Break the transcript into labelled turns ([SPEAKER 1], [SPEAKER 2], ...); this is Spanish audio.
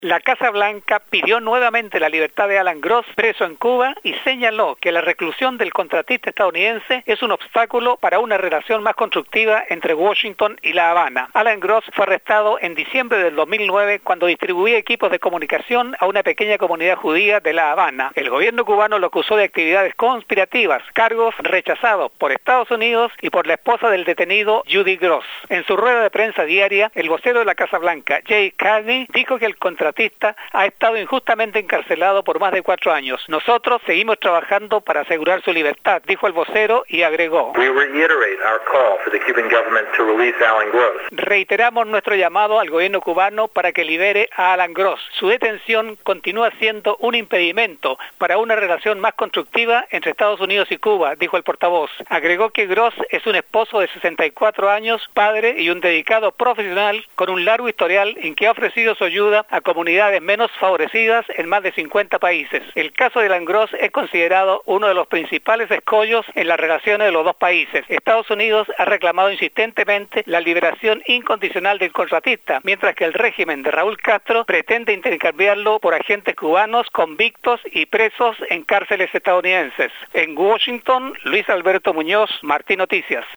[SPEAKER 1] La Casa Blanca pidió nuevamente la libertad de Alan Gross, preso en Cuba, y señaló que la reclusión del contratista estadounidense es un obstáculo para una relación más constructiva entre Washington y La Habana. Alan Gross fue arrestado en diciembre del 2009 cuando distribuía equipos de comunicación a una pequeña comunidad judía de La Habana. El gobierno cubano lo acusó de actividades conspirativas, cargos rechazados por Estados Unidos y por la esposa del detenido, Judy Gross. En su rueda de prensa diaria, el vocero de la Casa Blanca, Jay Carney, dijo que el contratista ha estado injustamente encarcelado por más de 4 años. Nosotros seguimos trabajando para asegurar su libertad, dijo el vocero y agregó: reiteramos nuestro llamado al gobierno cubano para que libere a Alan Gross. Su detención continúa siendo un impedimento para una relación más constructiva entre Estados Unidos y Cuba, dijo el portavoz. Agregó que Gross es un esposo de 64 años, padre y un dedicado profesional con un largo historial en que ha ofrecido su ayuda a comunidades menos favorecidas en más de 50 países. El caso de Alan Gross es considerado uno de los principales escollos en las relaciones de los dos países. Estados Unidos ha reclamado insistentemente la liberación incondicional del contratista, mientras que el régimen de Raúl Castro pretende intercambiarlo por agentes cubanos convictos y presos en cárceles estadounidenses. En Washington, Luis Alberto Muñoz, Martín Noticias.